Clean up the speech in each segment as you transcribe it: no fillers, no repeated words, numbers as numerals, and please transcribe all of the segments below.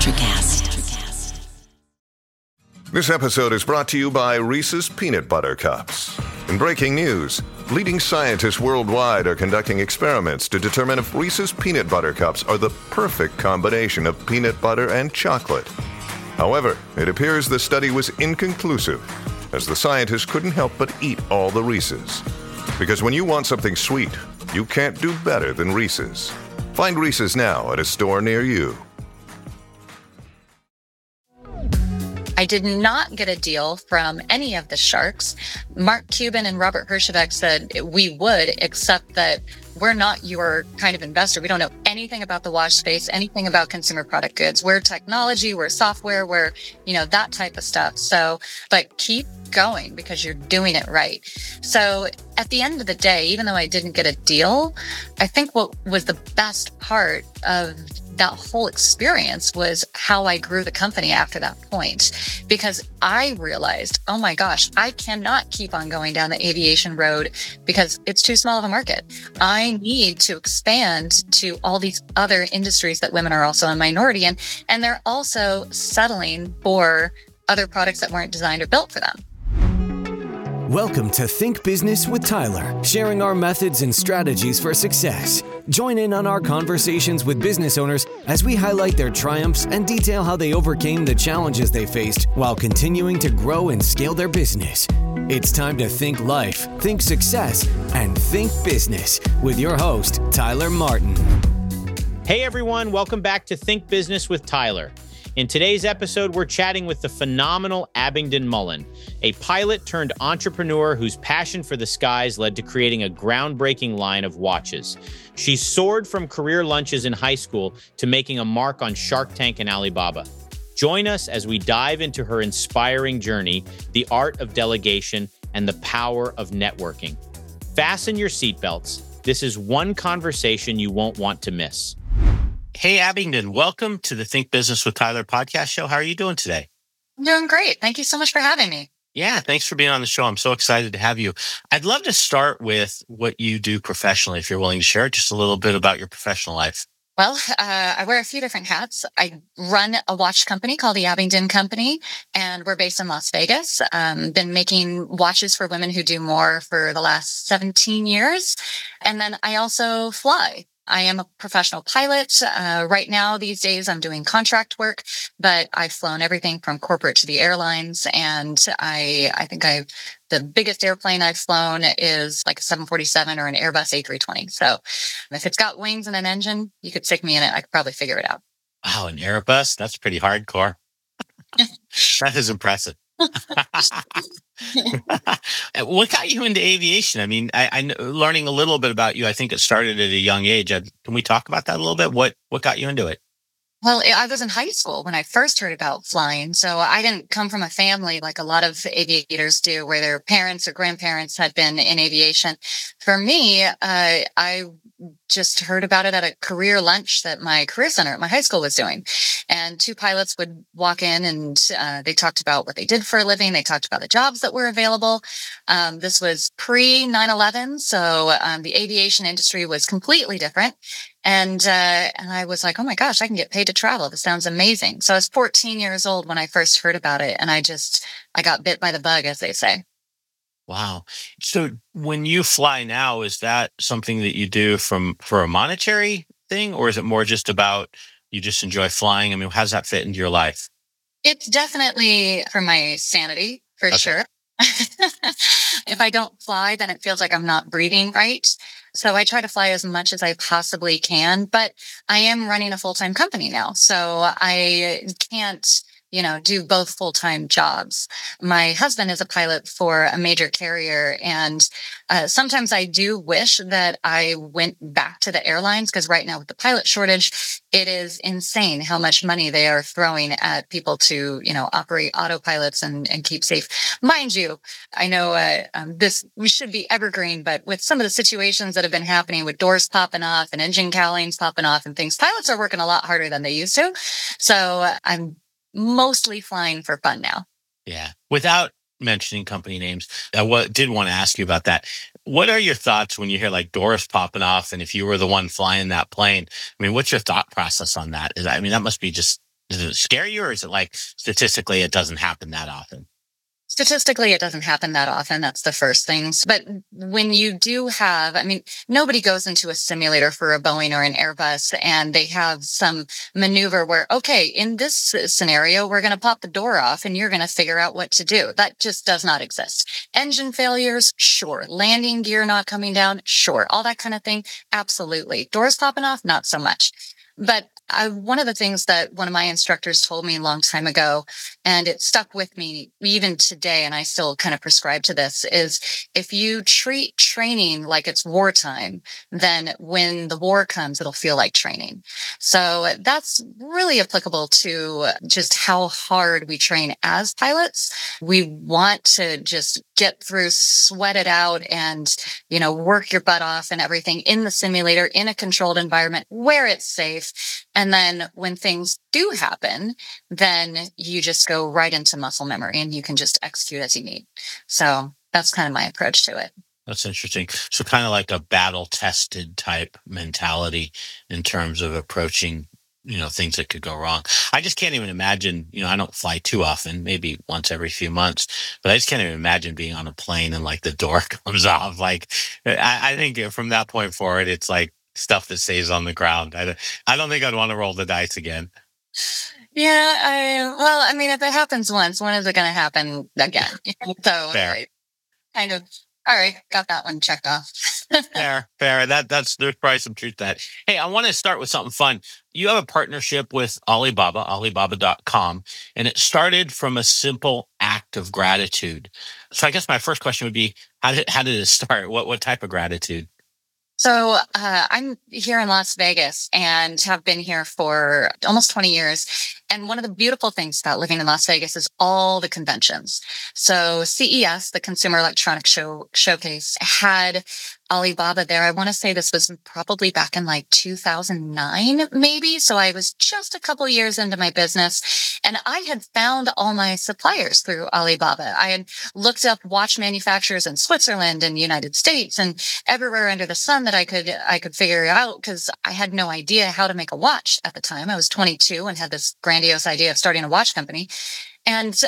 Electrocast. This episode is brought to you by Reese's Peanut Butter Cups. In breaking news, leading scientists worldwide are conducting experiments to determine if Reese's Peanut Butter Cups are the perfect combination of peanut butter and chocolate. However, it appears the study was inconclusive, as the scientists couldn't help but eat all the Reese's. Because when you want something sweet, you can't do better than Reese's. Find Reese's now at a store near you. I did not get a deal from any of the sharks. Mark Cuban and Robert Herjavec said we would, except that we're not your kind of investor. We don't know anything about the watch space, anything about consumer product goods. We're technology, we're software, we're, that type of stuff. So, but keep going because you're doing it right. So at the end of the day, even though I didn't get a deal, I think what was the best part of that whole experience was how I grew the company after that point, because I realized, oh my gosh, I cannot keep on going down the aviation road because it's too small of a market. I need to expand to all these other industries that women are also a minority in, and they're also settling for other products that weren't designed or built for them. Welcome to Think Business with Tyler, sharing our methods and strategies for success. Join in on our conversations with business owners as we highlight their triumphs and detail how they overcame the challenges they faced while continuing to grow and scale their business. It's time to think life, think success, and think business with your host, Tyler Martin. Hey everyone, welcome back to Think Business with Tyler. In today's episode, we're chatting with the phenomenal Abingdon Mullen, a pilot turned entrepreneur whose passion for the skies led to creating a groundbreaking line of watches. She soared from career lunches in high school to making a mark on Shark Tank and Alibaba. Join us as we dive into her inspiring journey, the art of delegation, and the power of networking. Fasten your seatbelts. This is one conversation you won't want to miss. Hey, Abingdon, welcome to the Think Business with Tyler podcast show. How are you doing today? I'm doing great. Thank you so much for having me. Yeah, thanks for being on the show. I'm so excited to have you. I'd love to start with what you do professionally, if you're willing to share just a little bit about your professional life. Well, I wear a few different hats. I run a watch company called the Abingdon Company, and we're based in Las Vegas. Been making watches for women who do more for the last 17 years. And then I also fly. I am a professional pilot. Right now, these days, I'm doing contract work, but I've flown everything from corporate to the airlines. And I think the biggest airplane I've flown is like a 747 or an Airbus A320. So if it's got wings and an engine, you could stick me in it. I could probably figure it out. Wow, an Airbus? That's pretty hardcore. That is impressive. What got you into aviation? I mean, I know, learning a little bit about you, I think it started at a young age. Can we talk about that a little bit? What got you into it? Well, I was in high school when I first heard about flying. So I didn't come from a family like a lot of aviators do, where their parents or grandparents had been in aviation. For me, I just heard about it at a career lunch that my career center at my high school was doing. And two pilots would walk in and they talked about what they did for a living. They talked about the jobs that were available. This was pre 9/11. So the aviation industry was completely different. And I was like, oh my gosh, I can get paid to travel. This sounds amazing. So I was 14 years old when I first heard about it. And I got bit by the bug, as they say. Wow. So when you fly now, is that something that you do for a monetary thing, or is it more just about you just enjoy flying? I mean, how does that fit into your life? It's definitely for my sanity, for sure. If I don't fly, then it feels like I'm not breathing right. So I try to fly as much as I possibly can, but I am running a full-time company now. So I can't, do both full-time jobs. My husband is a pilot for a major carrier, and sometimes I do wish that I went back to the airlines, because right now with the pilot shortage, it is insane how much money they are throwing at people to, operate autopilots and keep safe. Mind you, I know we should be evergreen, but with some of the situations that have been happening with doors popping off and engine cowlings popping off and things, pilots are working a lot harder than they used to. So I'm mostly flying for fun now. Yeah. Without mentioning company names, I did want to ask you about that. What are your thoughts when you hear like doors popping off, and if you were the one flying that plane? I mean, what's your thought process on that? That must be just Does it scare you, or is it like statistically it doesn't happen that often? Statistically, it doesn't happen that often. That's the first things. But when you do have, I mean, nobody goes into a simulator for a Boeing or an Airbus and they have some maneuver where, okay, in this scenario, we're going to pop the door off and you're going to figure out what to do. That just does not exist. Engine failures, sure. Landing gear not coming down, sure. All that kind of thing, absolutely. Doors popping off, not so much. But one of the things that one of my instructors told me a long time ago, and it stuck with me even today, and I still kind of prescribe to this, is if you treat training like it's wartime, then when the war comes, it'll feel like training. So that's really applicable to just how hard we train as pilots. We want to just get through, sweat it out, and, work your butt off and everything in the simulator, in a controlled environment where it's safe. And then when things do happen, then you just go right into muscle memory and you can just execute as you need. So that's kind of my approach to it. That's interesting. So kind of like a battle tested type mentality in terms of approaching, things that could go wrong. I just can't even imagine, I don't fly too often, maybe once every few months, but I just can't even imagine being on a plane and like the door comes off. Like, I think from that point forward, it's like stuff that stays on the ground. I don't think I'd want to roll the dice again. Yeah. I mean, if it happens once, when is it going to happen again? So Fair. Kind of, all right, got that one checked off. Fair. There's probably some truth to that. Hey, I want to start with something fun. You have a partnership with Alibaba, Alibaba.com, and it started from a simple act of gratitude. So I guess my first question would be, how did it start? What type of gratitude? So I'm here in Las Vegas and have been here for almost 20 years. And one of the beautiful things about living in Las Vegas is all the conventions. So CES, the Consumer Electronics Showcase, had Alibaba there. I want to say this was probably back in like 2009, maybe. So I was just a couple years into my business and I had found all my suppliers through Alibaba. I had looked up watch manufacturers in Switzerland and United States and everywhere under the sun that I could figure out, because I had no idea how to make a watch at the time. I was 22 and had this grandiose idea of starting a watch company. And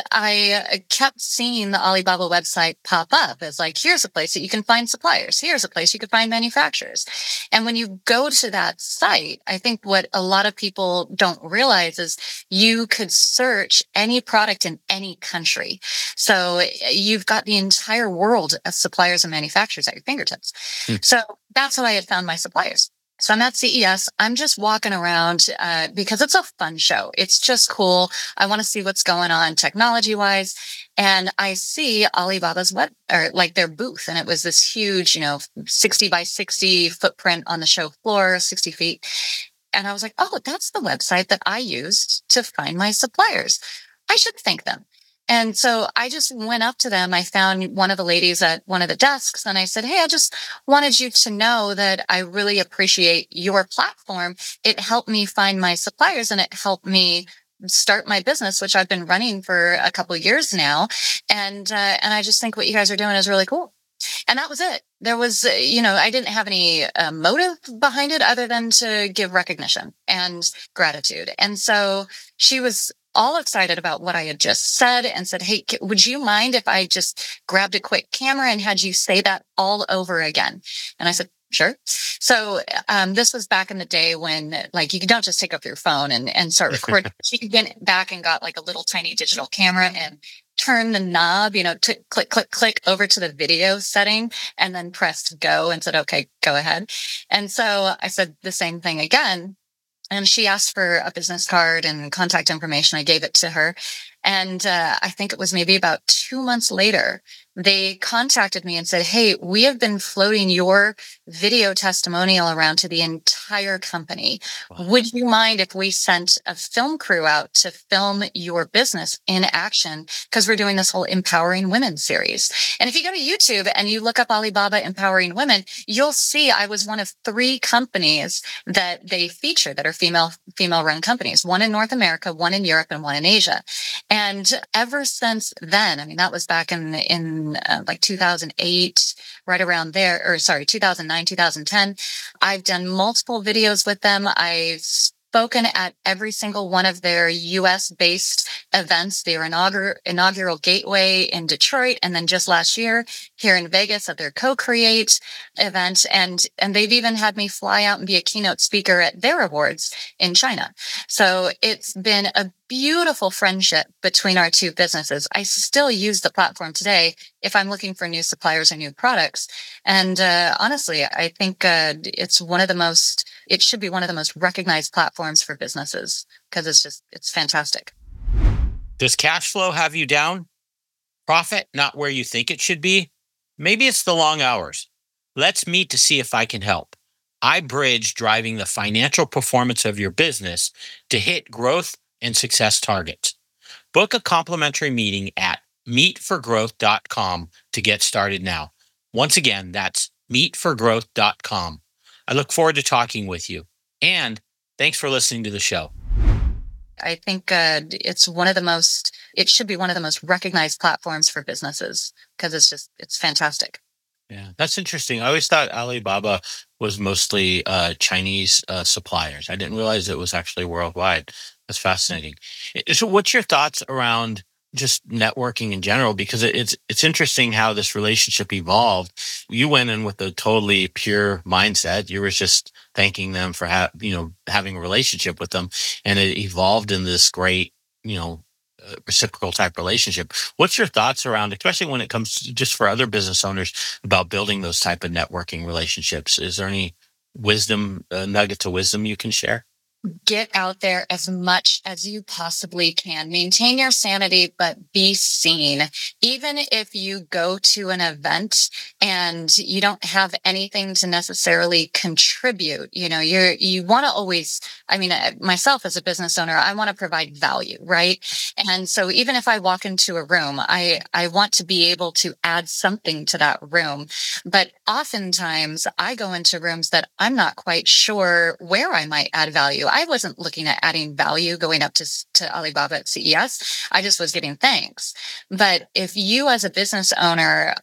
I kept seeing the Alibaba website pop up as like, here's a place that you can find suppliers. Here's a place you can find manufacturers. And when you go to that site, I think what a lot of people don't realize is you could search any product in any country. So you've got the entire world of suppliers and manufacturers at your fingertips. So that's how I had found my suppliers. So I'm at CES. I'm just walking around because it's a fun show. It's just cool. I want to see what's going on technology wise. And I see Alibaba's their booth. And it was this huge, 60 by 60 footprint on the show floor, 60 feet. And I was like, oh, that's the website that I used to find my suppliers. I should thank them. And so I just went up to them. I found one of the ladies at one of the desks and I said, hey, I just wanted you to know that I really appreciate your platform. It helped me find my suppliers and it helped me start my business, which I've been running for a couple of years now. And I just think what you guys are doing is really cool. And that was it. There was, I didn't have any motive behind it other than to give recognition and gratitude. And so she was all excited about what I had just said and said, hey, would you mind if I just grabbed a quick camera and had you say that all over again? And I said, sure. So this was back in the day when like you don't just take up your phone and start recording. She went back and got like a little tiny digital camera and turn the knob, to click, click, click over to the video setting and then pressed go and said, okay, go ahead. And so I said the same thing again. And she asked for a business card and contact information. I gave it to her. And I think it was maybe about 2 months later, they contacted me and said, hey, we have been floating your video testimonial around to the entire company. Wow. Would you mind if we sent a film crew out to film your business in action? Because we're doing this whole Empowering Women series. And if you go to YouTube and you look up Alibaba Empowering Women, you'll see I was one of 3 companies that they feature that are female-run companies, one in North America, one in Europe, and one in Asia. And ever since then, I mean, that was back in like 2008, right around there, 2009, 2010. I've done multiple videos with them. I've spoken at every single one of their US-based events, their inaugural Gateway in Detroit, and then just last year here in Vegas at their Co-Create event. And they've even had me fly out and be a keynote speaker at their awards in China. So it's been a beautiful friendship between our two businesses. I still use the platform today if I'm looking for new suppliers or new products. And honestly, I think it should be one of the most recognized platforms for businesses because it's fantastic. Does cash flow have you down? Profit not where you think it should be? Maybe it's the long hours. Let's meet to see if I can help. I bridge driving the financial performance of your business to hit growth and success targets. Book a complimentary meeting at meetforgrowth.com to get started now. Once again, that's meetforgrowth.com. I look forward to talking with you. And thanks for listening to the show. I think it should be one of the most recognized platforms for businesses because it's fantastic. Yeah, that's interesting. I always thought Alibaba was mostly Chinese suppliers. I didn't realize it was actually worldwide. That's fascinating. So what's your thoughts around just networking in general? Because it's interesting how this relationship evolved. You went in with a totally pure mindset. You were just thanking them for having a relationship with them, and it evolved in this great, reciprocal type relationship. What's your thoughts around, especially when it comes to just for other business owners, about building those type of networking relationships? Is there any nuggets of wisdom you can share? Get out there as much as you possibly can. Maintain your sanity, but be seen. Even if you go to an event and you don't have anything to necessarily contribute, you want to always, myself as a business owner, I want to provide value, right? And so even if I walk into a room, I want to be able to add something to that room. But oftentimes I go into rooms that I'm not quite sure where I might add value. I wasn't looking at adding value going up to Alibaba at CES. I just was giving thanks. But if you as a business owner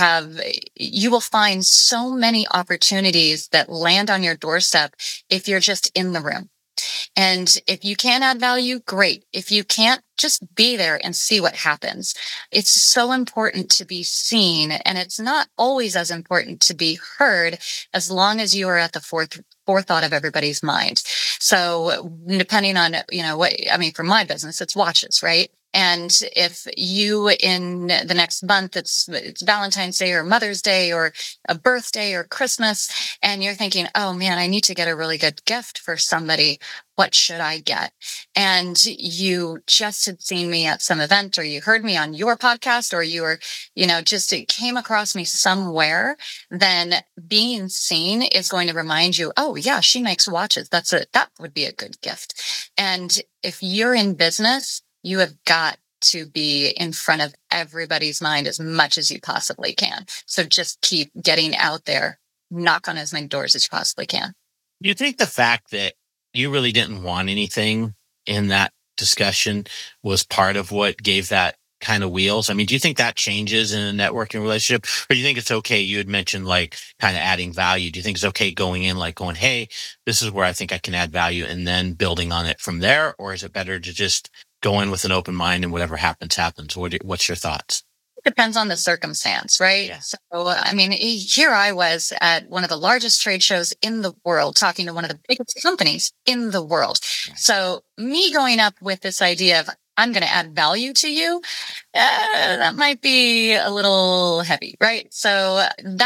you will find so many opportunities that land on your doorstep if you're just in the room. And if you can add value, great. If you can't, just be there and see what happens. It's so important to be seen, and it's not always as important to be heard as long as you are at the forethought of everybody's mind. So depending on, for my business, it's watches, right? And if you in the next month, it's Valentine's Day or Mother's Day or a birthday or Christmas, and you're thinking, oh man, I need to get a really good gift for somebody. What should I get? And you just had seen me at some event, or you heard me on your podcast, or you were, it came across me somewhere, then being seen is going to remind you, oh yeah, she makes watches. That would be a good gift. And if you're in business, you have got to be in front of everybody's mind as much as you possibly can. So just keep getting out there, knock on as many doors as you possibly can. Do you think the fact that you really didn't want anything in that discussion was part of what gave that kind of wheels? Do you think that changes in a networking relationship, or do you think it's okay? You had mentioned kind of adding value. Do you think it's okay going in, going, hey, this is where I think I can add value, and then building on it from there? Or is it better to just go in with an open mind and whatever happens, happens? What's your thoughts? Depends on the circumstance, right? Yeah. So, here I was at one of the largest trade shows in the world, talking to one of the biggest companies in the world. Right. So me going up with this idea of, I'm going to add value to you, that might be a little heavy, right? So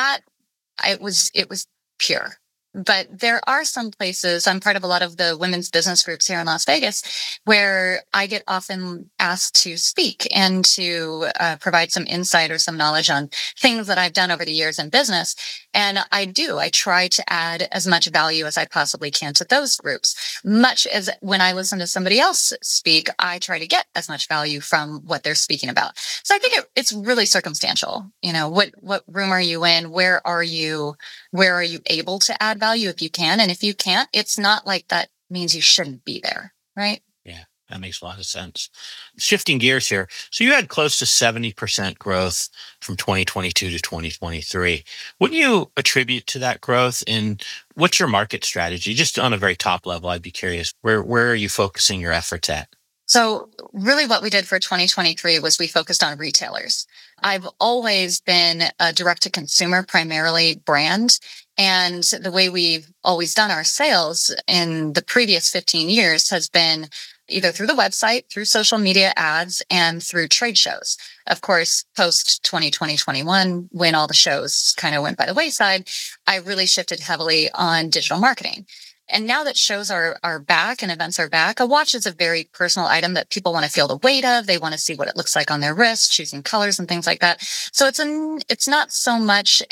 it was pure. But there are some places, I'm part of a lot of the women's business groups here in Las Vegas, where I get often asked to speak and to provide some insight or some knowledge on things that I've done over the years in business. And I try to add as much value as I possibly can to those groups. Much as when I listen to somebody else speak, I try to get as much value from what they're speaking about. So I think it's really circumstantial. What room are you in? Where are you able to add value if you can? And if you can't, it's not like that means you shouldn't be there, right? Yeah. That makes a lot of sense. Shifting gears here. So you had close to 70% growth from 2022 to 2023. What do you attribute to that growth, and what's your market strategy? Just on a very top level, I'd be curious, where are you focusing your efforts at? So really what we did for 2023 was we focused on retailers. I've always been a direct to consumer, primarily brand. And the way we've always done our sales in the previous 15 years has been either through the website, through social media ads, and through trade shows. Of course, post 2020, 21, when all the shows kind of went by the wayside, I really shifted heavily on digital marketing. And now that shows are back and events are back, a watch is a very personal item that people want to feel the weight of. They want to see what it looks like on their wrist, choosing colors and things like that. So it's not so much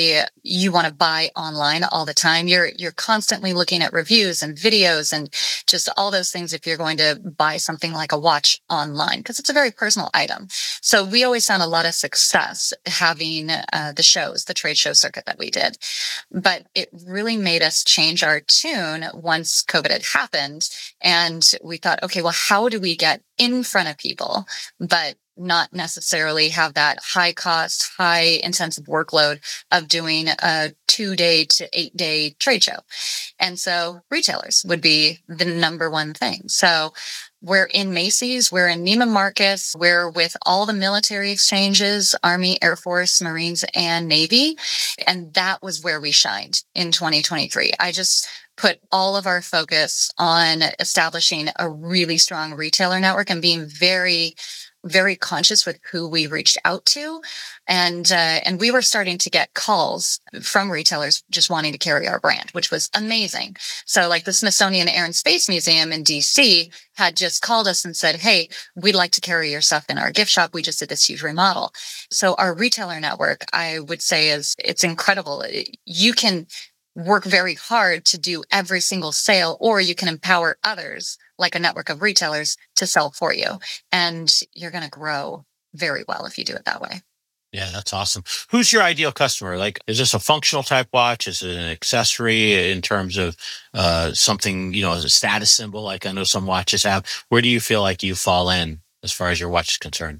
you want to buy online all the time. You're constantly looking at reviews and videos and just all those things if you're going to buy something like a watch online, because it's a very personal item. So we always found a lot of success having the shows, the trade show circuit that we did. But it really made us change our tune once COVID had happened. And we thought, okay, well, how do we get in front of people, but not necessarily have that high cost, high intensive workload of doing a 2-day to 8-day trade show? And so retailers would be the number one thing. So we're in Macy's, we're in Neiman Marcus, we're with all the military exchanges, Army, Air Force, Marines, and Navy. And that was where we shined in 2023. I just put all of our focus on establishing a really strong retailer network and being very, very conscious with who we reached out to. And we were starting to get calls from retailers just wanting to carry our brand, which was amazing. So like the Smithsonian Air and Space Museum in DC had just called us and said, hey, we'd like to carry your stuff in our gift shop. We just did this huge remodel. So our retailer network, I would say, it's incredible. You can work very hard to do every single sale, or you can empower others like a network of retailers to sell for you. And you're going to grow very well if you do it that way. Yeah, that's awesome. Who's your ideal customer? Like, is this a functional type watch? Is it an accessory in terms of something, as a status symbol? Like I know some watches have. Where do you feel like you fall in as far as your watch is concerned?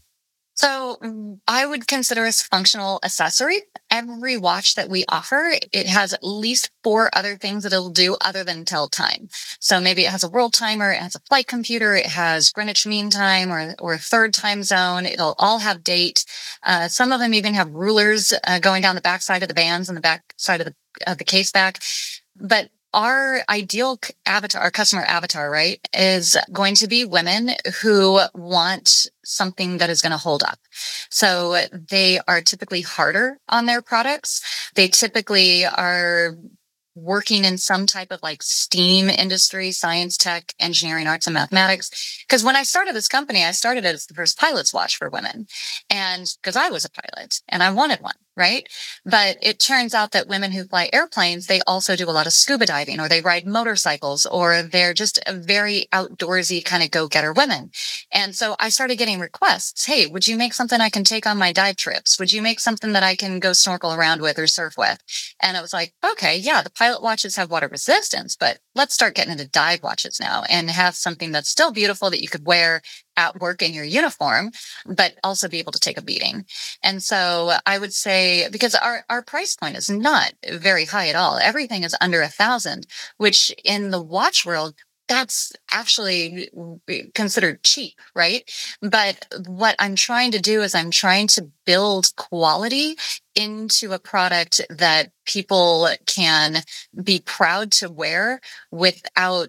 So I would consider us functional accessory. Every watch that we offer, it has at least 4 other things that it'll do other than tell time. So maybe it has a world timer, it has a flight computer, it has Greenwich Mean Time or a third time zone. It'll all have date. Some of them even have rulers going down the back side of the bands and the back side of the case back. But our ideal avatar, our customer avatar, right, is going to be women who want something that is going to hold up. So they are typically harder on their products. They typically are working in some type of like STEAM industry, science, tech, engineering, arts, and mathematics. Because when I started this company, I started it as the first pilot's watch for women. And because I was a pilot and I wanted one, right? But it turns out that women who fly airplanes, they also do a lot of scuba diving, or they ride motorcycles, or they're just a very outdoorsy kind of go-getter women. And so I started getting requests. Hey, would you make something I can take on my dive trips? Would you make something that I can go snorkel around with or surf with? And I was like, okay, yeah, the pilot watches have water resistance, but let's start getting into dive watches now and have something that's still beautiful that you could wear at work in your uniform, but also be able to take a beating. And so I would say, because our price point is not very high at all. Everything is under $1,000, which in the watch world, that's actually considered cheap, right? But what I'm trying to do is I'm trying to build quality into a product that people can be proud to wear without,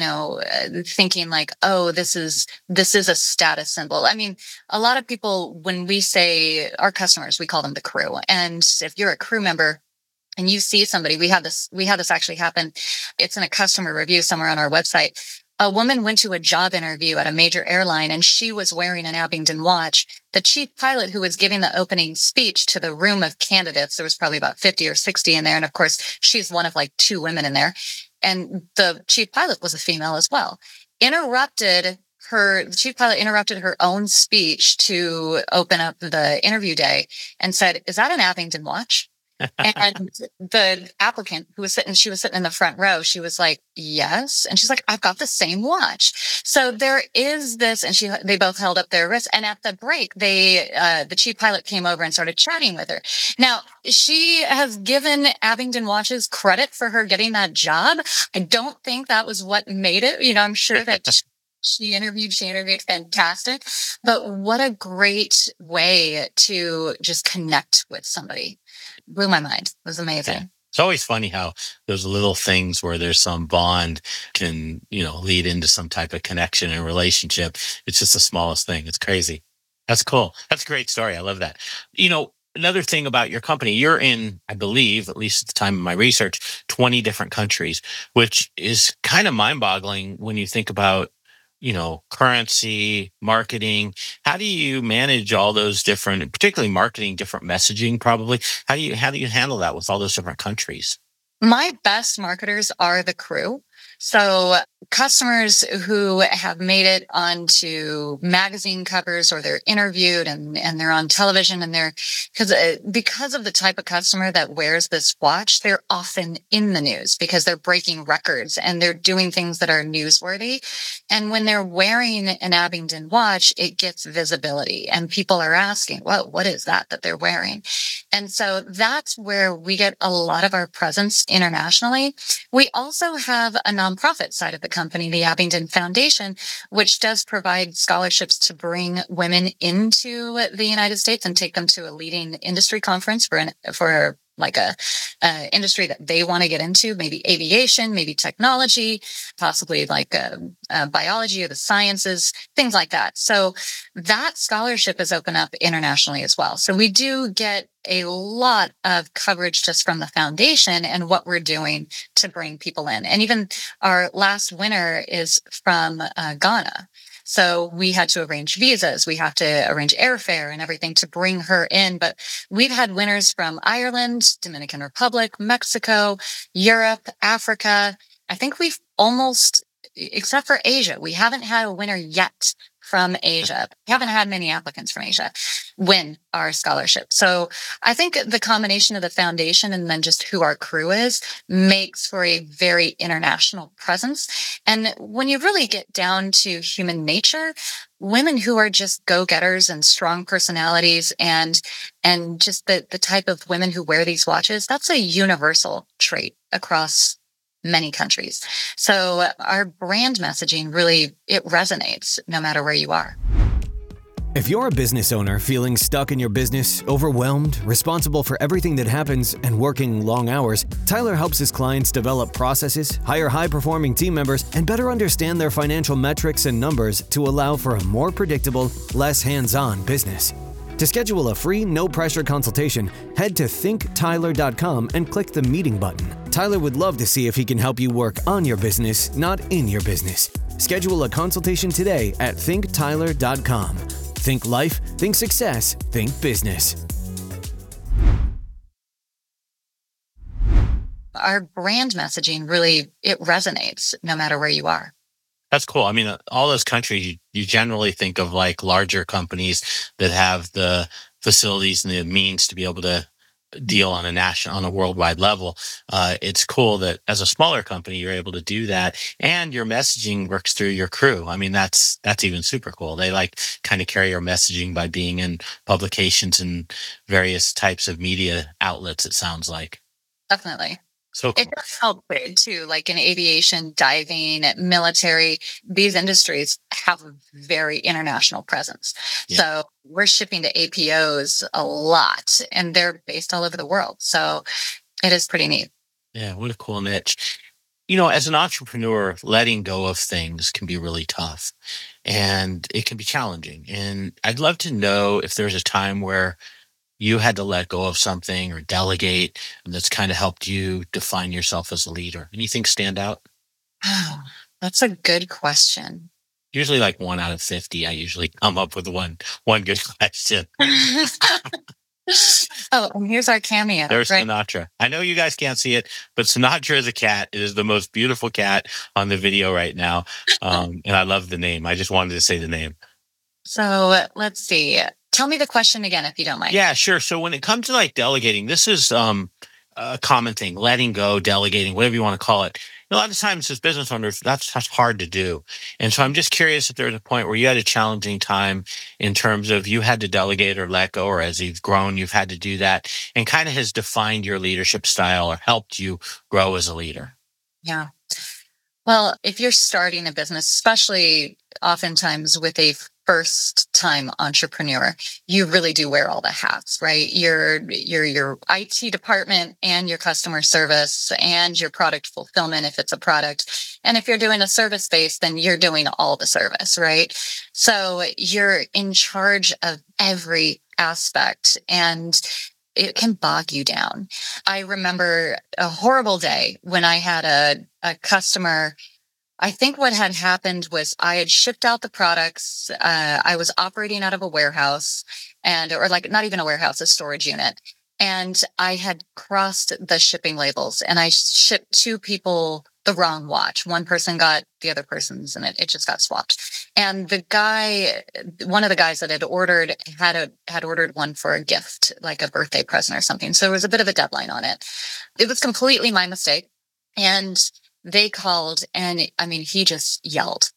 thinking like, oh, this is a status symbol. I mean, a lot of people, when we say our customers, we call them the crew. And if you're a crew member, and you see somebody, we had this actually happen. It's in a customer review somewhere on our website. A woman went to a job interview at a major airline and she was wearing an Abingdon watch. The chief pilot who was giving the opening speech to the room of candidates, there was probably about 50 or 60 in there. And of course, she's one of like 2 women in there. And the chief pilot was a female as well. The chief pilot interrupted her own speech to open up the interview day and said, "Is that an Abingdon watch?" And the applicant she was sitting in the front row. She was like, yes. And she's like, I've got the same watch. So there is this, and they both held up their wrists. And at the break, the chief pilot came over and started chatting with her. Now, she has given Abingdon Watches credit for her getting that job. I don't think that was what made it. I'm sure that she interviewed fantastic, but what a great way to just connect with somebody. Blew my mind. It was amazing. Yeah. It's always funny how those little things where there's some bond can, lead into some type of connection and relationship. It's just the smallest thing. It's crazy. That's cool. That's a great story. I love that. Another thing about your company, you're in, I believe, at least at the time of my research, 20 different countries, which is kind of mind-boggling when you think about currency, marketing. How do you manage all those different, particularly marketing, different messaging probably? How do you handle that with all those different countries? My best marketers are the crew. So customers who have made it onto magazine covers, or they're interviewed and they're on television, and because of the type of customer that wears this watch, they're often in the news because they're breaking records and they're doing things that are newsworthy. And when they're wearing an Abingdon watch, it gets visibility, and people are asking, well, what is that they're wearing? And so that's where we get a lot of our presence internationally. We also have a nonprofit side of the company, the Abingdon Foundation, which does provide scholarships to bring women into the United States and take them to a leading industry conference for like a industry that they want to get into, maybe aviation, maybe technology, possibly like biology or the sciences, things like that. So that scholarship is open up internationally as well. So we do get a lot of coverage just from the foundation and what we're doing to bring people in. And even our last winner is from Ghana. So we had to arrange visas. We have to arrange airfare and everything to bring her in. But we've had winners from Ireland, Dominican Republic, Mexico, Europe, Africa. I think we've almost, except for Asia, we haven't had a winner yet from Asia. We haven't had many applicants from Asia win our scholarship. So I think the combination of the foundation and then just who our crew is makes for a very international presence. And when you really get down to human nature, women who are just go-getters and strong personalities and just the type of women who wear these watches, that's a universal trait across many countries. So our brand messaging really, it resonates no matter where you are. If you're a business owner feeling stuck in your business, overwhelmed, responsible for everything that happens, and working long hours, Tyler helps his clients develop processes, hire high-performing team members, and better understand their financial metrics and numbers to allow for a more predictable, less hands-on business. To schedule a free, no-pressure consultation, head to thinktyler.com and click the meeting button. Tyler would love to see if he can help you work on your business, not in your business. Schedule a consultation today at thinktyler.com. Think life, think success, think business. Our brand messaging really, it resonates no matter where you are. That's cool. I mean, all those countries, you generally think of like larger companies that have the facilities and the means to be able to deal on a worldwide level. It's cool that as a smaller company, you're able to do that, and your messaging works through your crew. I mean, that's even super cool. They like kind of carry your messaging by being in publications and various types of media outlets, it sounds like. Definitely. So cool. It does help big too, like in aviation, diving, military. These industries have a very international presence. Yeah. So we're shipping to APOs a lot, and they're based all over the world. So it is pretty neat. Yeah, what a cool niche. As an entrepreneur, letting go of things can be really tough, and it can be challenging. And I'd love to know if there's a time where you had to let go of something or delegate, and that's kind of helped you define yourself as a leader. Anything stand out? Oh, that's a good question. Usually like 1 out of 50, I usually come up with one good question. Oh, and here's our cameo. There's right? Sinatra. I know you guys can't see it, but Sinatra is a cat. It is the most beautiful cat on the video right now. And I love the name. I just wanted to say the name. So let's see. Tell me the question again, if you don't mind. Yeah, sure. So when it comes to like delegating, this is a common thing, letting go, delegating, whatever you want to call it. A lot of times as business owners, that's hard to do. And so I'm just curious if there's a point where you had a challenging time in terms of you had to delegate or let go, or as you've grown, you've had to do that, and kind of has defined your leadership style or helped you grow as a leader. Yeah. Well, if you're starting a business, especially oftentimes with a first time entrepreneur, you really do wear all the hats, right? You're your IT department and your customer service and your product fulfillment if it's a product. And if you're doing a service base, then you're doing all the service, right? So you're in charge of every aspect, and it can bog you down. I remember a horrible day when I had a customer. I think what had happened was I had shipped out the products. I was operating out of a warehouse or like not even a warehouse, a storage unit. And I had crossed the shipping labels and I shipped two people the wrong watch. One person got the other person's and it just got swapped. And one of the guys that had ordered had ordered one for a gift, like a birthday present or something. So there was a bit of a deadline on it. It was completely my mistake. And they called and I mean, he just yelled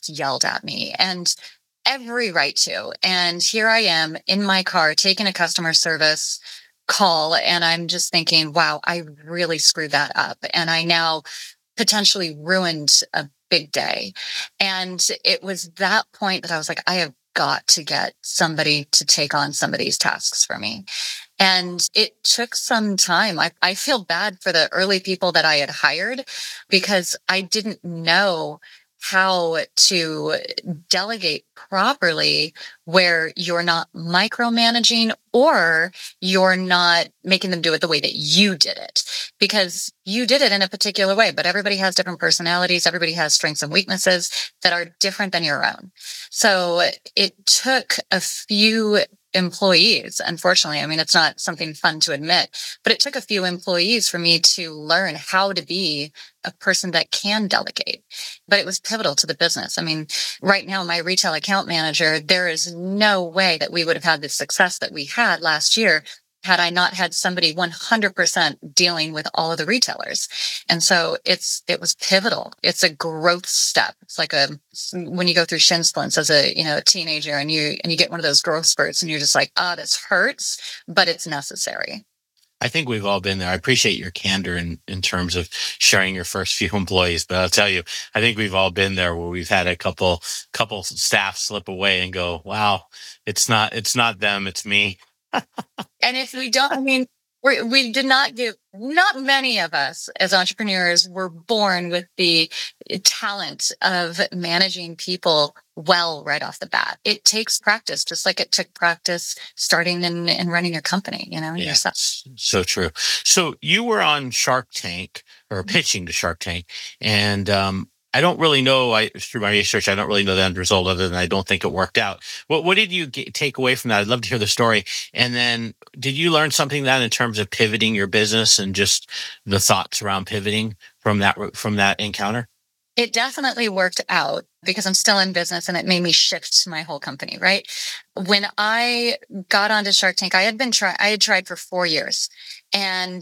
at me, and every right to. And here I am in my car taking a customer service call. And I'm just thinking, wow, I really screwed that up. And I now potentially ruined a big day. And it was that point that I was like, I have got to get somebody to take on some of these tasks for me. And it took some time. I feel bad for the early people that I had hired because I didn't know how to delegate properly where you're not micromanaging or you're not making them do it the way that you did it, because you did it in a particular way, but everybody has different personalities. Everybody has strengths and weaknesses that are different than your own. So it took a few employees, unfortunately. I mean, it's not something fun to admit, but it took a few employees for me to learn how to be a person that can delegate. But it was pivotal to the business. I mean, right now, my retail account manager, there is no way that we would have had the success that we had last year had I not had somebody 100% dealing with all of the retailers. And so it was pivotal. It's a growth step. It's like when you go through shin splints as a teenager and you get one of those growth spurts and you're just like, this hurts, but it's necessary. I think we've all been there. I appreciate your candor in terms of sharing your first few employees, but I'll tell you, I think we've all been there where we've had a couple staff slip away and go, wow, it's not them, it's me. And if we don't, I mean, we did not not many of us as entrepreneurs were born with the talent of managing people well right off the bat. It takes practice, just like it took practice starting and running your company, yourself. So true. So you were on Shark Tank or pitching to Shark Tank, and I don't really know. Through my research, I don't really know the end result other than I don't think it worked out. What did you take away from that? I'd love to hear the story. And then did you learn something then in terms of pivoting your business and just the thoughts around pivoting from that encounter? It definitely worked out because I'm still in business and it made me shift my whole company, right? When I got onto Shark Tank, I had tried for 4 years and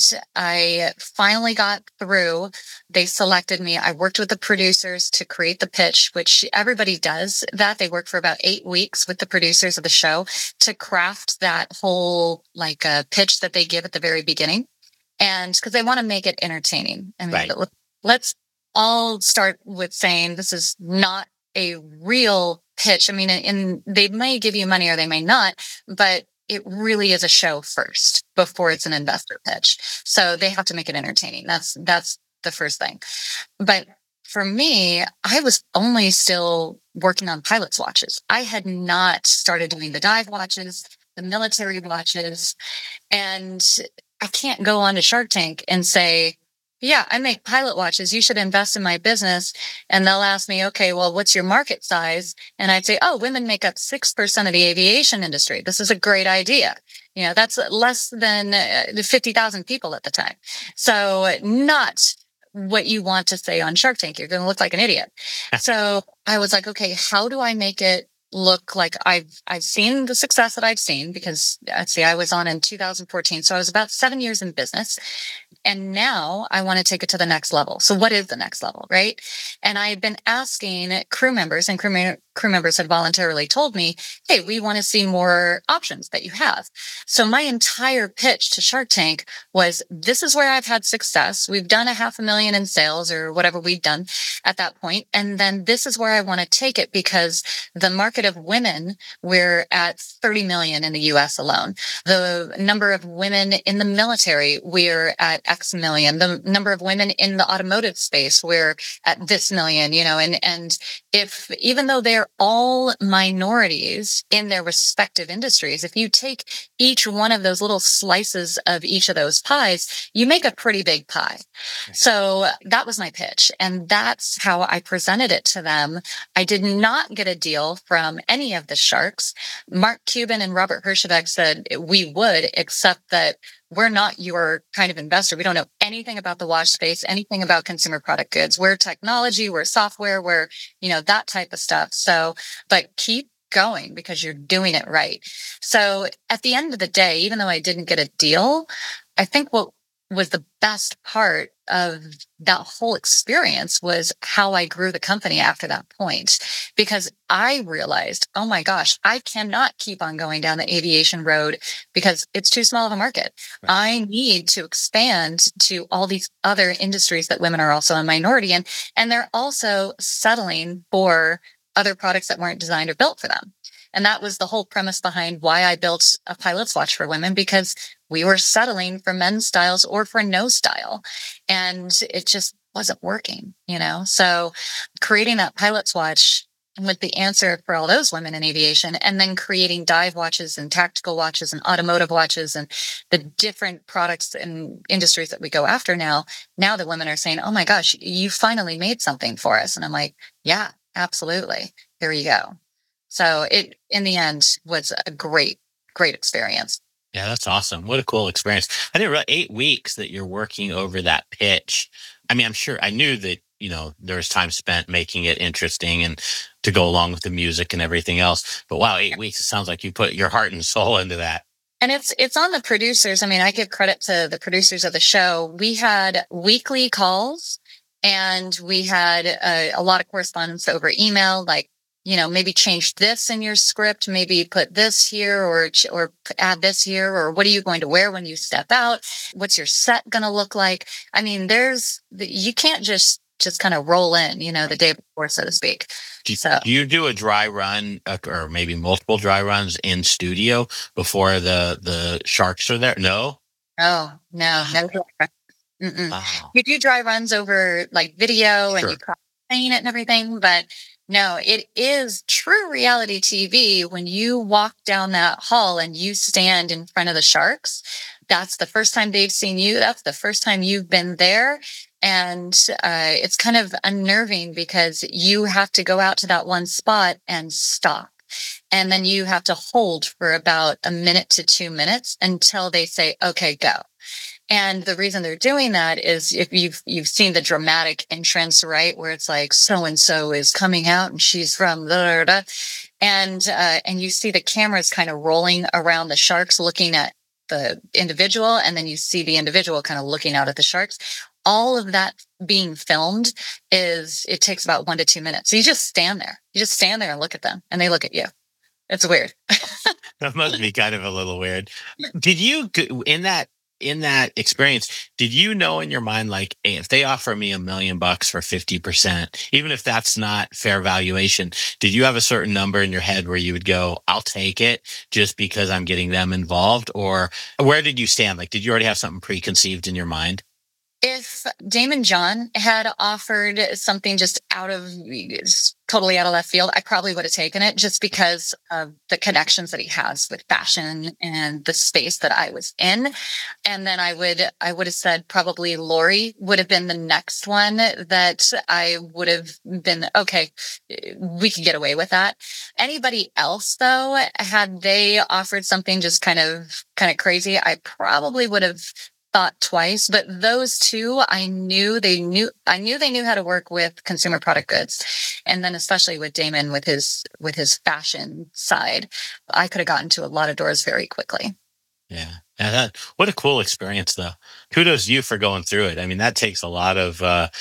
I finally got through. They selected me. I worked with the producers to create the pitch, which everybody does that. They work for about 8 weeks with the producers of the show to craft that whole pitch that they give at the very beginning. And because they want to make it entertaining. I mean, right. Let's all start with saying this is not a real pitch. I mean, and they may give you money or they may not, but it really is a show first before it's an investor pitch. So they have to make it entertaining. That's the first thing. But for me, I was only still working on pilot's watches. I had not started doing the dive watches, the military watches, and I can't go on to Shark Tank and say, yeah, I make pilot watches. You should invest in my business. And they'll ask me, okay, well, what's your market size? And I'd say, women make up 6% of the aviation industry. This is a great idea. That's less than 50,000 people at the time. So not what you want to say on Shark Tank. You're going to look like an idiot. So I was like, okay, how do I make it look like I've seen the success that I've seen because let's see, I was on in 2014. So I was about 7 years in business. And now I want to take it to the next level. So what is the next level, right? And I've been asking crew members, and crew members had voluntarily told me, hey, we want to see more options that you have. So my entire pitch to Shark Tank was, this is where I've had success. We've done $500,000 in sales or whatever we've done at that point. And then this is where I want to take it because the market of women, we're at 30 million in the US alone. The number of women in the military, we're at X million. The number of women in the automotive space, we're at this million, and if, even though they're all minorities in their respective industries, if you take each one of those little slices of each of those pies, you make a pretty big pie. So that was my pitch. And that's how I presented it to them. I did not get a deal from any of the sharks. Mark Cuban and Robert Herjavec said we would, except that we're not your kind of investor. We don't know anything about the watch space, anything about consumer product goods. We're technology, we're software, we're, that type of stuff. So, but keep going because you're doing it right. So at the end of the day, even though I didn't get a deal, I think what was the best part of that whole experience was how I grew the company after that point, because I realized, oh my gosh, I cannot keep on going down the aviation road because it's too small of a market. Right. I need to expand to all these other industries that women are also a minority in, and they're also settling for other products that weren't designed or built for them. And that was the whole premise behind why I built a pilot's watch for women, because we were settling for men's styles or for no style. And it just wasn't working, So creating that pilot's watch with the answer for all those women in aviation, and then creating dive watches and tactical watches and automotive watches and the different products and industries that we go after now the women are saying, oh my gosh, you finally made something for us. And I'm like, yeah, absolutely. Here you go. So it, in the end, was a great, great experience. Yeah, that's awesome. What a cool experience. I didn't realize 8 weeks that you're working over that pitch. I mean, I'm sure I knew that, there was time spent making it interesting and to go along with the music and everything else. But wow, 8 weeks, it sounds like you put your heart and soul into that. And it's on the producers. I mean, I give credit to the producers of the show. We had weekly calls and we had a lot of correspondence over email, like, maybe change this in your script, maybe put this here or add this here, or what are you going to wear when you step out? What's your set going to look like? I mean, you can't just kind of roll in, the day before, so to speak. Do you do a dry run or maybe multiple dry runs in studio before the sharks are there? No? Oh, no. Wow. You do dry runs over like video and you paint it and everything, but no, it is true reality TV when you walk down that hall and you stand in front of the sharks. That's the first time they've seen you. That's the first time you've been there. And it's kind of unnerving because you have to go out to that one spot and stop. And then you have to hold for about 1 minute to 2 minutes until they say, okay, go. And the reason they're doing that is if you've seen the dramatic entrance, right, where it's like so-and-so is coming out and she's from and you see the cameras kind of rolling around the sharks looking at the individual, and then you see the individual kind of looking out at the sharks. All of that being filmed it takes about 1 to 2 minutes. So you just stand there. You just stand there and look at them, and they look at you. It's weird. That must be kind of a little weird. Did you, in that experience, did you know in your mind, like, hey, if they offer me $1 million for 50%, even if that's not fair valuation, did you have a certain number in your head where you would go, I'll take it just because I'm getting them involved? Or where did you stand? Like, did you already have something preconceived in your mind? If Daymond John had offered something just totally out of left field, I probably would have taken it just because of the connections that he has with fashion and the space that I was in. And then I would have said probably Lori would have been the next one that I would have been, okay, we could get away with that. Anybody else though, had they offered something just kind of crazy, I probably would have thought twice, but those two, I knew they knew how to work with consumer product goods. And then especially with Damon with his fashion side, I could have gotten to a lot of doors very quickly. Yeah. What a cool experience though. Kudos to you for going through it. I mean, that takes a lot of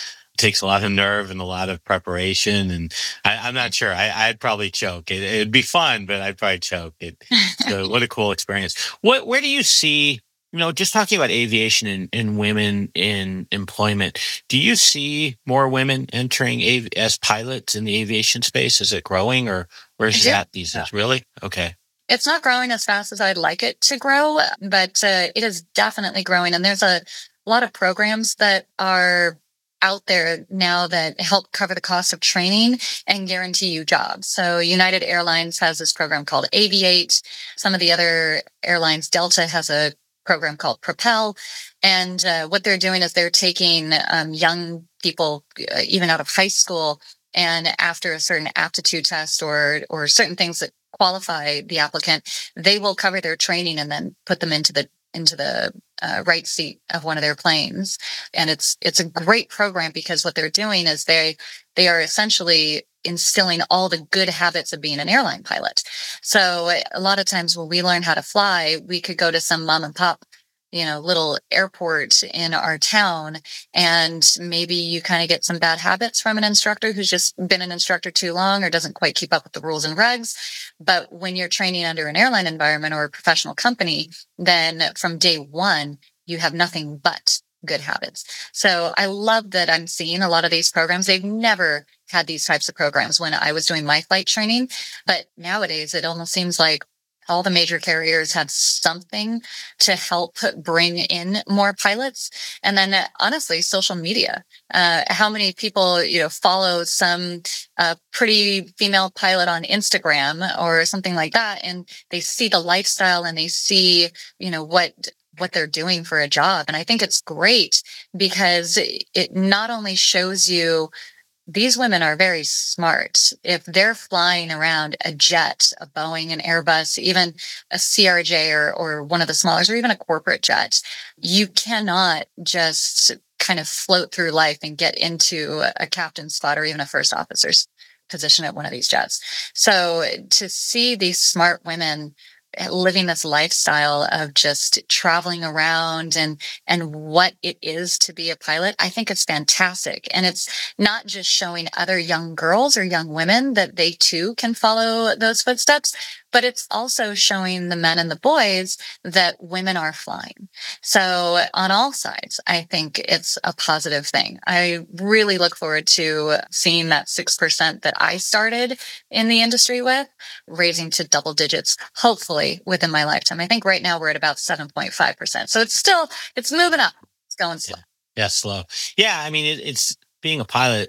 nerve and a lot of preparation. And I'm not sure. I'd probably choke. It'd be fun, but I'd probably choke. So what a cool experience. Where do you see, just talking about aviation and women in employment, do you see more women entering as pilots in the aviation space? Is it growing, or where's that these days? Really? Okay. It's not growing as fast as I'd like it to grow, but it is definitely growing. And there's a lot of programs that are out there now that help cover the cost of training and guarantee you jobs. So United Airlines has this program called Aviate. Some of the other airlines, Delta has a program called Propel. And what they're doing is they're taking young people, even out of high school, and after a certain aptitude test or certain things that qualify the applicant, they will cover their training and then put them into the right seat of one of their planes. And it's a great program because what they're doing is they are essentially instilling all the good habits of being an airline pilot. So a lot of times when we learn how to fly, we could go to some mom and pop little airport in our town, and maybe you kind of get some bad habits from an instructor who's just been an instructor too long or doesn't quite keep up with the rules and regs. But when you're training under an airline environment or a professional company, then from day one, you have nothing but good habits. So I love that I'm seeing a lot of these programs. They've never had these types of programs when I was doing my flight training, but nowadays it almost seems like all the major carriers have something to help bring in more pilots. And then honestly, social media, how many people, follow some pretty female pilot on Instagram or something like that. And they see the lifestyle and they see, what they're doing for a job. And I think it's great because it not only shows you these women are very smart. If they're flying around a jet, a Boeing, an Airbus, even a CRJ or one of the smallers, or even a corporate jet, you cannot just kind of float through life and get into a captain's spot or even a first officer's position at one of these jets. So to see these smart women living this lifestyle of just traveling around and what it is to be a pilot, I think it's fantastic. And it's not just showing other young girls or young women that they too can follow those footsteps, but it's also showing the men and the boys that women are flying. So on all sides, I think it's a positive thing. I really look forward to seeing that 6% that I started in the industry with raising to double digits, hopefully within my lifetime. I think right now we're at about 7.5%. So it's moving up. It's going slow. Yeah, slow. Yeah. I mean, it's being a pilot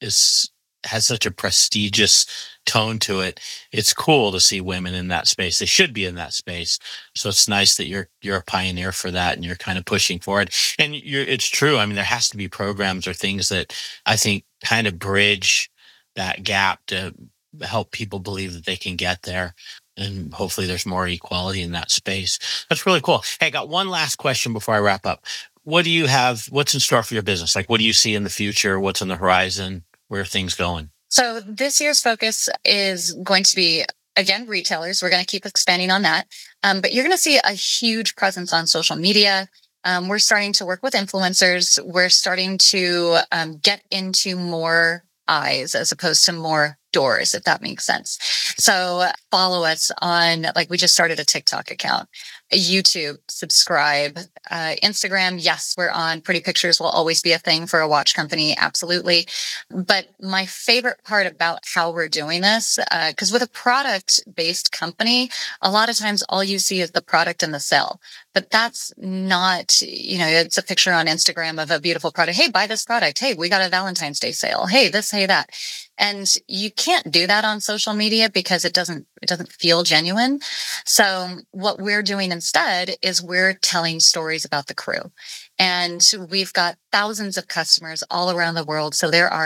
has such a prestigious tone to it. It's cool to see women in that space. They should be in that space. So it's nice that you're a pioneer for that and you're kind of pushing for it. And it's true. I mean, there has to be programs or things that I think kind of bridge that gap to help people believe that they can get there. And hopefully there's more equality in that space. That's really cool. Hey, I got one last question before I wrap up. What do you have? What's in store for your business? Like, what do you see in the future? What's on the horizon? Where are things going? So this year's focus is going to be, again, retailers. We're going to keep expanding on that. But you're going to see a huge presence on social media. We're starting to work with influencers. We're starting to get into more eyes as opposed to more doors, if that makes sense. So follow us on, we just started a TikTok account, YouTube, subscribe, Instagram. Yes, we're on. Pretty pictures will always be a thing for a watch company. Absolutely. But my favorite part about how we're doing this, because with a product-based company, a lot of times all you see is the product and the sale. But that's not, it's a picture on Instagram of a beautiful product. Hey, buy this product. Hey, we got a Valentine's Day sale. Hey, this, hey, that. And you can't do that on social media because it doesn't feel genuine. So what we're doing instead is we're telling stories about the crew. And we've got thousands of customers all around the world. So there are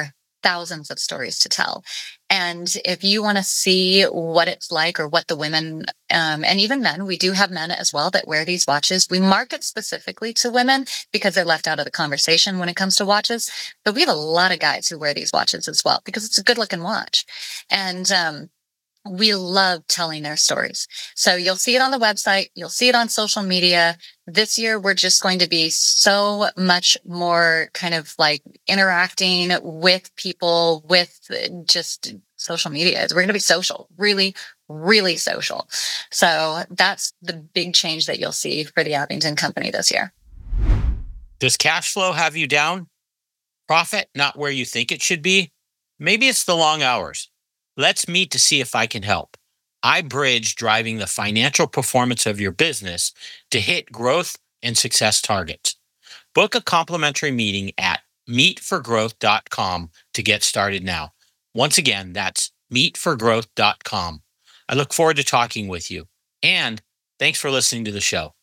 thousands of stories to tell. And if you want to see what it's like, or what the women, and even men, we do have men as well that wear these watches. We market specifically to women because they're left out of the conversation when it comes to watches. But we have a lot of guys who wear these watches as well because it's a good looking watch. And, we love telling their stories. So you'll see it on the website. You'll see it on social media. This year, we're just going to be so much more kind of like interacting with people with just social media. We're going to be social, really, really social. So that's the big change that you'll see for the Abingdon Company this year. Does cash flow have you down? Profit not where you think it should be? Maybe it's the long hours. Let's meet to see if I can help. I bridge driving the financial performance of your business to hit growth and success targets. Book a complimentary meeting at meetforgrowth.com to get started now. Once again, that's meetforgrowth.com. I look forward to talking with you. And thanks for listening to the show.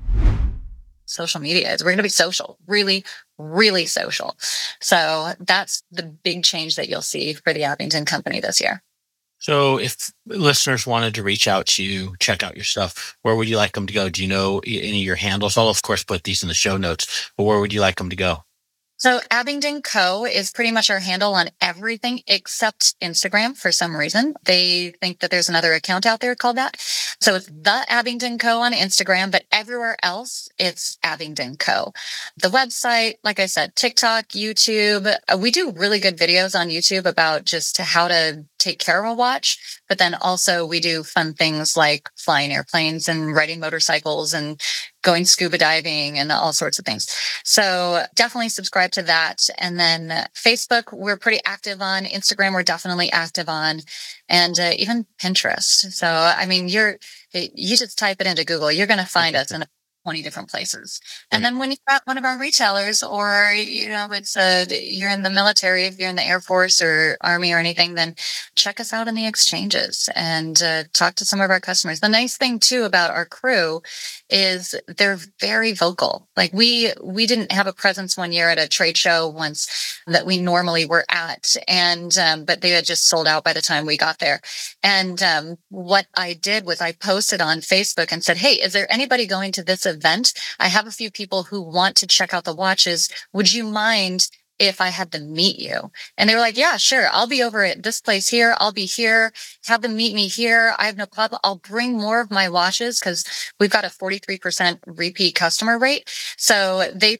Social media. We're going to be social, really, really social. So that's the big change that you'll see for the Abingdon Company this year. So if listeners wanted to reach out to you, check out your stuff, where would you like them to go? Do you know any of your handles? I'll, of course, put these in the show notes, but where would you like them to go? So Abingdon Co. is pretty much our handle on everything except Instagram for some reason. They think that there's another account out there called that. So it's the Abingdon Co. on Instagram, but everywhere else, it's Abingdon Co. The website, like I said, TikTok, YouTube. We do really good videos on YouTube about just how to take care of a watch, but then also we do fun things like flying airplanes and riding motorcycles and going scuba diving and all sorts of things. So definitely subscribe to that. And then Facebook, we're pretty active on. Instagram, we're definitely active on. And even Pinterest. So, I mean, you just type it into Google, you're going to find us in 20 different places. And then when you've got one of our retailers, or, it's you're in the military, if you're in the Air Force or Army or anything, then check us out in the exchanges and talk to some of our customers. The nice thing too about our crew is they're very vocal. Like we didn't have a presence one year at a trade show once that we normally were at. And, but they had just sold out by the time we got there. And, what I did was I posted on Facebook and said, hey, is there anybody going to this event? I have a few people who want to check out the watches. Would you mind if I had them meet you? And they were like, yeah, sure. I'll be over at this place here. I'll be here. Have them meet me here. I have no problem. I'll bring more of my watches because we've got a 43% repeat customer rate. So they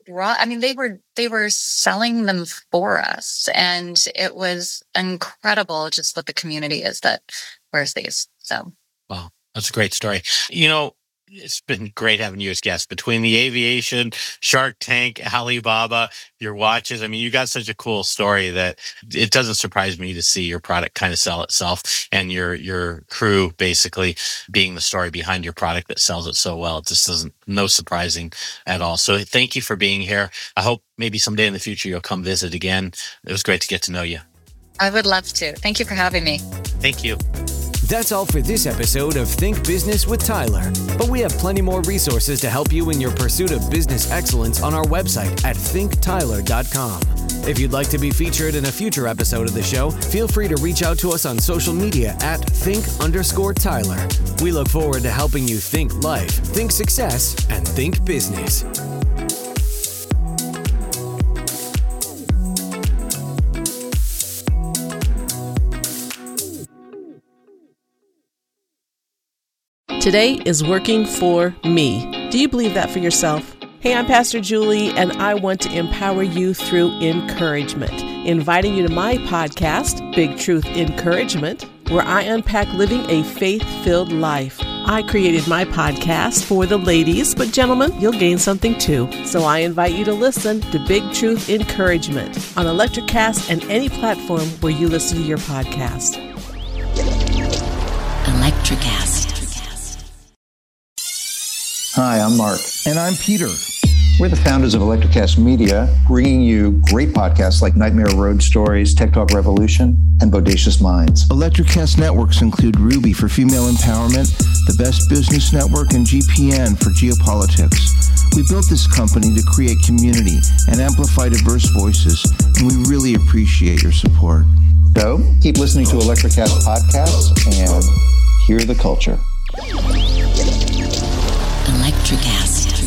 were selling them for us. And it was incredible just what the community is that wears these. So. Wow. That's a great story. It's been great having you as guest. Between the aviation, Shark Tank, Alibaba, your watches. I mean, you got such a cool story that it doesn't surprise me to see your product kind of sell itself, and your crew basically being the story behind your product that sells it so well. It just no surprising at all. So thank you for being here. I hope maybe someday in the future you'll come visit again. It was great to get to know you. I would love to. Thank you for having me. Thank you. That's all for this episode of Think Business with Tyler. But we have plenty more resources to help you in your pursuit of business excellence on our website at thinktyler.com. If you'd like to be featured in a future episode of the show, feel free to reach out to us on social media at think_Tyler. We look forward to helping you think life, think success, and think business. Today is working for me. Do you believe that for yourself? Hey, I'm Pastor Julie, and I want to empower you through encouragement. Inviting you to my podcast, Big Truth Encouragement, where I unpack living a faith-filled life. I created my podcast for the ladies, but gentlemen, you'll gain something too. So I invite you to listen to Big Truth Encouragement on Electrocast and any platform where you listen to your podcast. Electrocast. Hi, I'm Mark. And I'm Peter. We're the founders of Electrocast Media, bringing you great podcasts like Nightmare Road Stories, Tech Talk Revolution, and Bodacious Minds. Electrocast networks include Ruby for female empowerment, the Best Business Network, and GPN for geopolitics. We built this company to create community and amplify diverse voices, and we really appreciate your support. So keep listening to Electrocast podcasts and hear the culture. Electrocast.